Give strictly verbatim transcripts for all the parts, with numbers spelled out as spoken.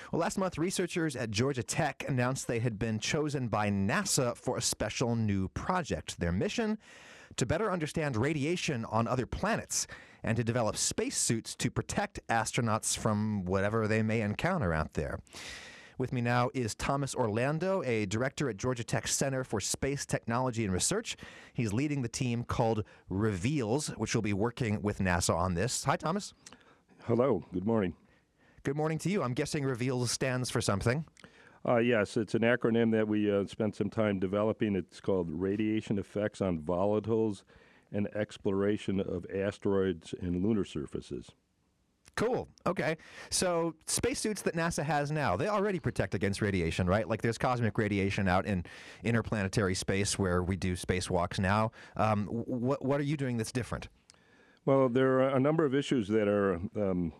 Well, last month, researchers at Georgia Tech announced they had been chosen by NASA for a special new project. Their mission? To better understand radiation on other planets and to develop spacesuits to protect astronauts from whatever they may encounter out there. With me now is Thomas Orlando, a director at Georgia Tech Center for Space Technology and Research. He's leading the team called REVEALS, which will be working with NASA on this. Hi, Thomas. Hello. Good morning. Good morning to you. I'm guessing REVEALS stands for something. Uh, yes, it's an acronym that we uh, spent some time developing. It's called Radiation Effects on Volatiles and Exploration of Asteroids and Lunar Surfaces. Cool. Okay. So spacesuits that NASA has now, they already protect against radiation, right? Like there's cosmic radiation out in interplanetary space where we do spacewalks now. Um, what, what are you doing that's different? Well, there are a number of issues that are um,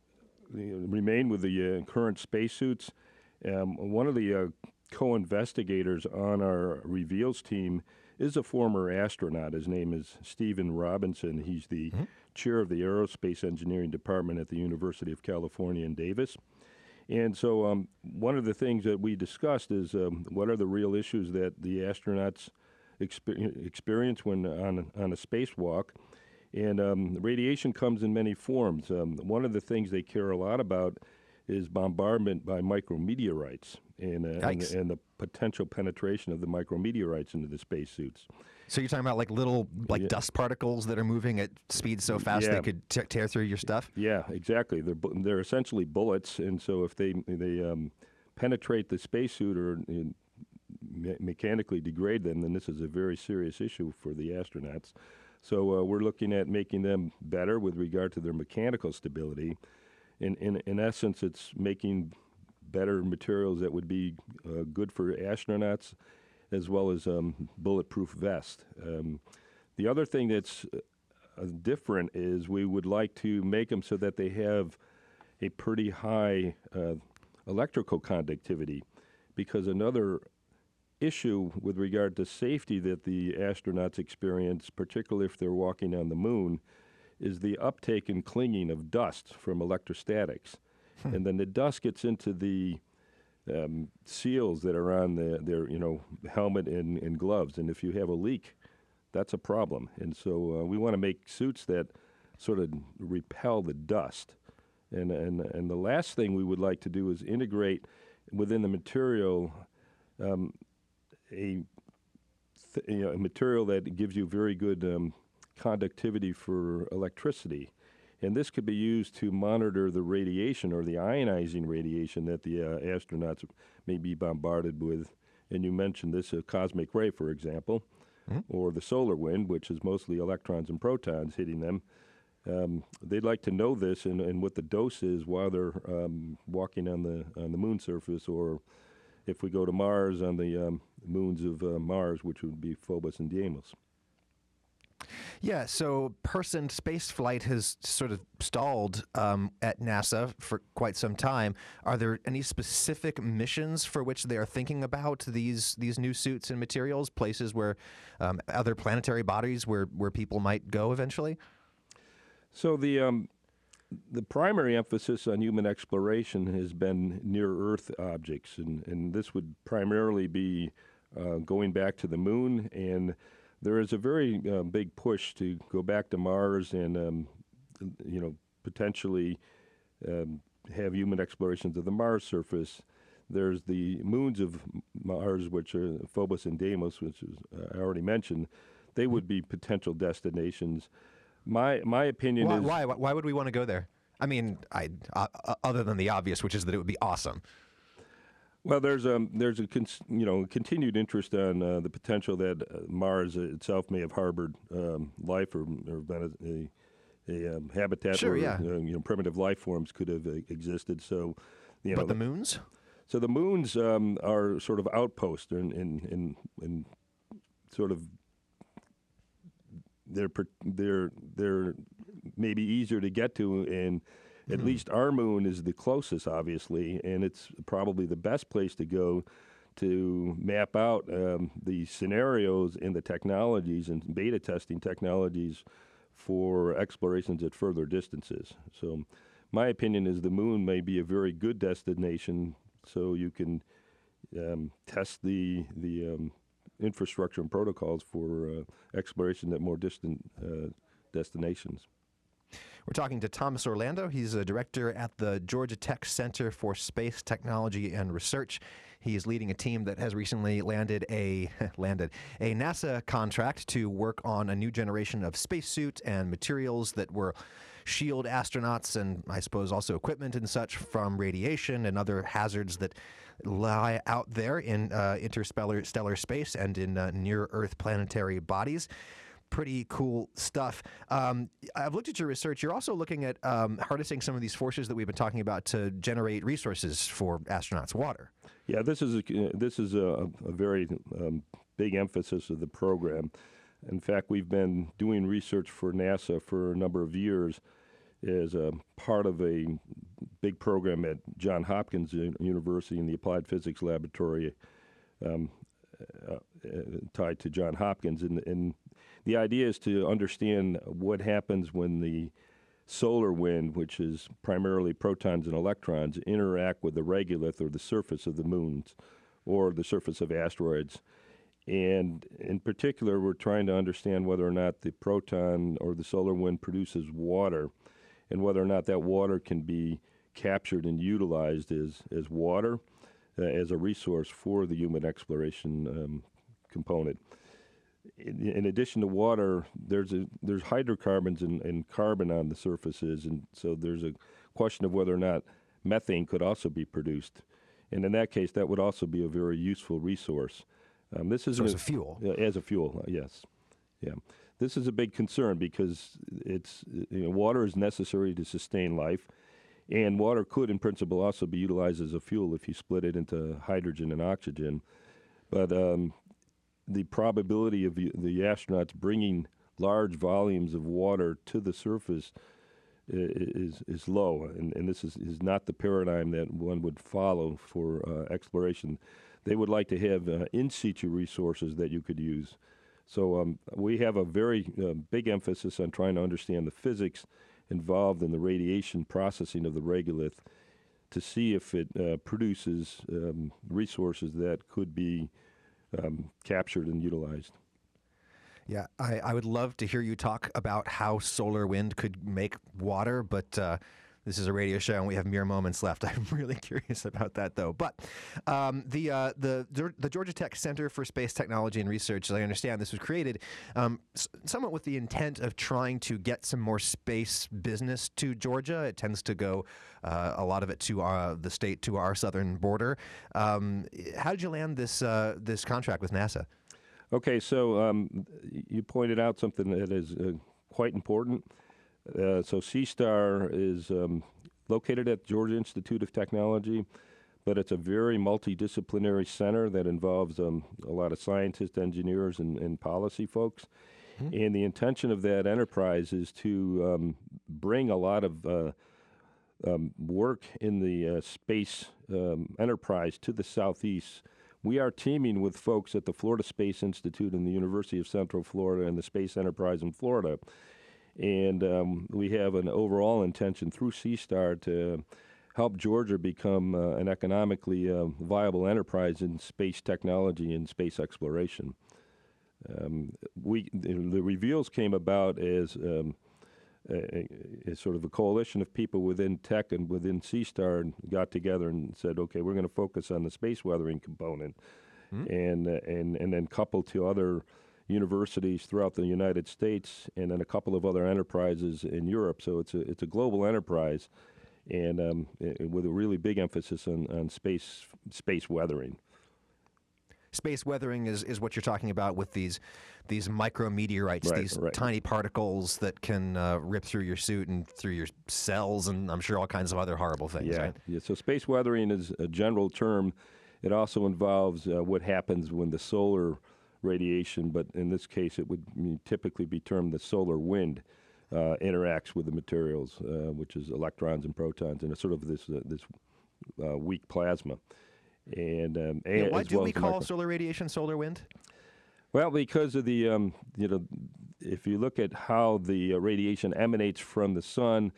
remain with the uh, current spacesuits. Um, one of the uh, co-investigators on our REVEALS team is a former astronaut. His name is Stephen Robinson. He's the mm-hmm. chair of the Aerospace Engineering Department at the University of California in Davis. And so um, one of the things that we discussed is um, what are the real issues that the astronauts exper- experience when on, on a spacewalk. And um, radiation comes in many forms. Um, one of the things they care a lot about is bombardment by micrometeorites and, uh, and, and the potential penetration of the micrometeorites into the spacesuits. So you're talking about like little like yeah. dust particles that are moving at speeds so fast yeah. they could t- tear through your stuff? Yeah, exactly. They're bu- they're essentially bullets, and so if they they um, penetrate the spacesuit or uh, me- mechanically degrade them, then this is a very serious issue for the astronauts. So uh, we're looking at making them better with regard to their mechanical stability. In, in in essence, it's making better materials that would be uh, good for astronauts, as well as um, bulletproof vests. Um, the other thing that's uh, different is we would like to make them so that they have a pretty high uh, electrical conductivity, because another issue with regard to safety that the astronauts experience, particularly if they're walking on the moon, is the uptake and clinging of dust from electrostatics. Hmm. And then the dust gets into the um, seals that are on the, their you know, helmet and, and gloves. And if you have a leak, that's a problem. And so uh, we want to make suits that sort of repel the dust. And, and, and the last thing we would like to do is integrate within the material um, a, th- you know, a material that gives you very good um, conductivity for electricity. And this could be used to monitor the radiation or the ionizing radiation that the uh, astronauts may be bombarded with. And you mentioned this, a cosmic ray, for example, mm-hmm. or the solar wind, which is mostly electrons and protons hitting them. Um, they'd like to know this and, and what the dose is while they're um, walking on the on the moon surface, or if we go to Mars, on the um, moons of uh, Mars, which would be Phobos and Deimos. Yeah, so personed spaceflight has sort of stalled um, at NASA for quite some time. Are there any specific missions for which they are thinking about these these new suits and materials, places where um, other planetary bodies where, where people might go eventually? So the um, the primary emphasis on human exploration has been near-Earth objects, and, and this would primarily be uh, going back to the moon. And there is a very uh, big push to go back to Mars and, um, you know, potentially um, have human explorations of the Mars surface. There's the moons of Mars, which are Phobos and Deimos, which is, uh, I already mentioned. They would be potential destinations. My my opinion why, is... Why? Why would we want to go there? I mean, I, uh, other than the obvious, which is that it would be awesome. Well, there's a there's a con- you know continued interest on uh, the potential that uh, Mars itself may have harbored um, life or, or been a, a, a um, habitat sure, where yeah. uh, you know primitive life forms could have uh, existed. So, you know, but the moons. So the moons um, are sort of outposts and in, in, in sort of they're they're they're maybe easier to get to, and at mm-hmm. least our moon is the closest, obviously, and it's probably the best place to go to map out um, the scenarios and the technologies and beta testing technologies for explorations at further distances. So my opinion is the moon may be a very good destination, so you can um, test the the um, infrastructure and protocols for uh, exploration at more distant uh, destinations. We're talking to Thomas Orlando. He's a director at the Georgia Tech Center for Space Technology and Research. He is leading a team that has recently landed a landed a NASA contract to work on a new generation of spacesuit and materials that will shield astronauts and I suppose also equipment and such from radiation and other hazards that lie out there in uh, interstellar stellar space and in uh, near-Earth planetary bodies. Pretty cool stuff. Um, I've looked at your research. You're also looking at um, harnessing some of these forces that we've been talking about to generate resources for astronauts' water. Yeah, this is a, this is a, a very um, big emphasis of the program. In fact, we've been doing research for NASA for a number of years as a part of a big program at Johns Hopkins University in the Applied Physics Laboratory um, uh, tied to Johns Hopkins. And, and the idea is to understand what happens when the solar wind, which is primarily protons and electrons, interact with the regolith or the surface of the moons or the surface of asteroids. And in particular, we're trying to understand whether or not the proton or the solar wind produces water and whether or not that water can be captured and utilized as, as water, uh, as a resource for the human exploration um, component. In, in addition to water, there's a, there's hydrocarbons and, and carbon on the surfaces, and so there's a question of whether or not methane could also be produced. And in that case, that would also be a very useful resource. Um, this is so as a fuel. Uh, as a fuel, uh, yes. Yeah. This is a big concern because it's you know, water is necessary to sustain life, and water could, in principle, also be utilized as a fuel if you split it into hydrogen and oxygen. But um, the probability of the, the astronauts bringing large volumes of water to the surface is is low, and, and this is, is not the paradigm that one would follow for uh, exploration. They would like to have uh, in situ resources that you could use. So um, we have a very uh, big emphasis on trying to understand the physics involved in the radiation processing of the regolith to see if it uh, produces um, resources that could be um, captured and utilized. Yeah, I, I would love to hear you talk about how solar wind could make water, but uh, this is a radio show and we have mere moments left. I'm really curious about that, though. But um, the, uh, the the Georgia Tech Center for Space Technology and Research, as I understand, this was created um, somewhat with the intent of trying to get some more space business to Georgia. It tends to go uh, a lot of it to our, the state, to our southern border. Um, how did you land this uh, this contract with NASA? Okay, so um, you pointed out something that is uh, quite important. Uh, so C-STAR is um, located at Georgia Institute of Technology, but it's a very multidisciplinary center that involves um, a lot of scientists, engineers, and, and policy folks. Mm-hmm. And the intention of that enterprise is to um, bring a lot of uh, um, work in the uh, space um, enterprise to the southeast. We are teaming with folks at the Florida Space Institute and the University of Central Florida and the Space Enterprise in Florida. And um, we have an overall intention through C-STAR to help Georgia become uh, an economically uh, viable enterprise in space technology and space exploration. Um, we the, the reveals came about as um, a, a, a sort of a coalition of people within tech and within C-STAR and got together and said, okay, we're going to focus on the space weathering component, mm-hmm. and uh, and and then couple to other universities throughout the United States and then a couple of other enterprises in Europe. So it's a it's a global enterprise, and um, it, with a really big emphasis on, on space space weathering. Space weathering is, is what you're talking about with these these micrometeorites, right, these right. tiny particles that can uh, rip through your suit and through your cells, and I'm sure all kinds of other horrible things. Yeah, right? yeah. So space weathering is a general term. It also involves uh, what happens when the solar radiation, but in this case it would typically be termed the solar wind, uh, interacts with the materials, uh, which is electrons and protons, and it's sort of this uh, this uh, weak plasma. And um, yeah, why do well we call micro- solar radiation solar wind? Well, because of the um, you know, if you look at how the uh, radiation emanates from the sun,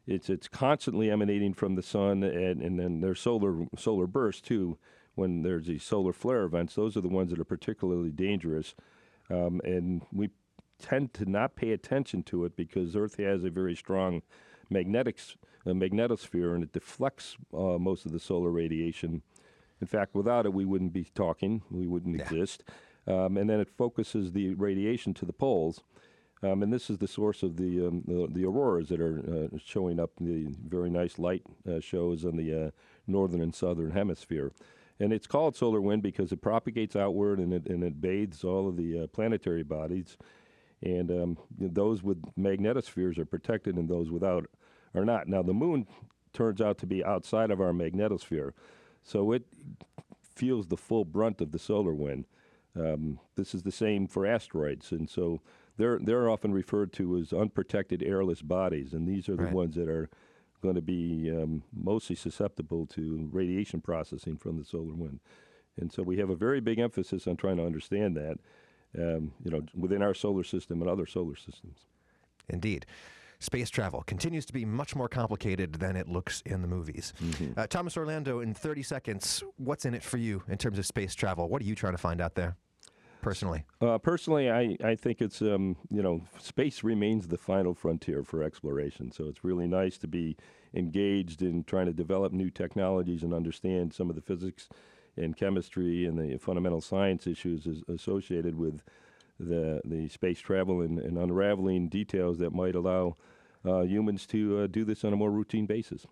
it's it's constantly emanating from the sun, and, and then there's solar solar bursts too. When there's these solar flare events, those are the ones that are particularly dangerous, um, and we tend to not pay attention to it because Earth has a very strong magnetic uh, magnetosphere, and it deflects uh, most of the solar radiation. In fact, without it, we wouldn't be talking, we wouldn't Yeah. exist. Um, and then it focuses the radiation to the poles. Um, and this is the source of the um, the, the auroras that are uh, showing up, the very nice light uh, shows on the uh, northern and southern hemisphere. And it's called solar wind because it propagates outward and it, and it bathes all of the uh, planetary bodies. And um, those with magnetospheres are protected and those without are not. Now, the moon turns out to be outside of our magnetosphere, so it feels the full brunt of the solar wind. Um, this is the same for asteroids, and so they're they're often referred to as unprotected airless bodies, and these are the Right. ones that are going to be um, mostly susceptible to radiation processing from the solar wind. And so we have a very big emphasis on trying to understand that, um, you know, within our solar system and other solar systems. Indeed. Space travel continues to be much more complicated than it looks in the movies. Mm-hmm. Uh, Thomas Orlando, in thirty seconds, what's in it for you in terms of space travel? What are you trying to find out there, personally? Uh, personally, I, I think it's, um, you know, space remains the final frontier for exploration. So it's really nice to be engaged in trying to develop new technologies and understand some of the physics and chemistry and the fundamental science issues as, associated with the the space travel and, and unraveling details that might allow uh, humans to uh, do this on a more routine basis.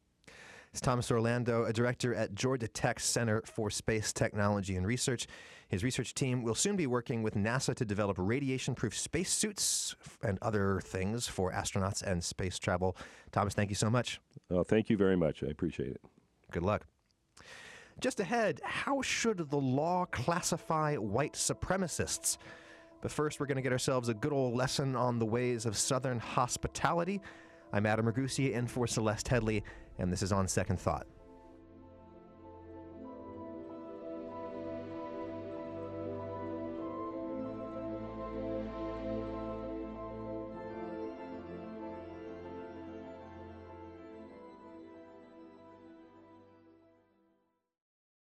It's Thomas Orlando, a director at Georgia Tech's Center for Space Technology and Research. His research team will soon be working with NASA to develop radiation-proof spacesuits and other things for astronauts and space travel. Thomas, thank you so much. Uh, thank you very much. I appreciate it. Good luck. Just ahead, how should the law classify white supremacists? But first, we're going to get ourselves a good old lesson on the ways of Southern hospitality. I'm Adam Ragusi in for Celeste Headley, and this is On Second Thought.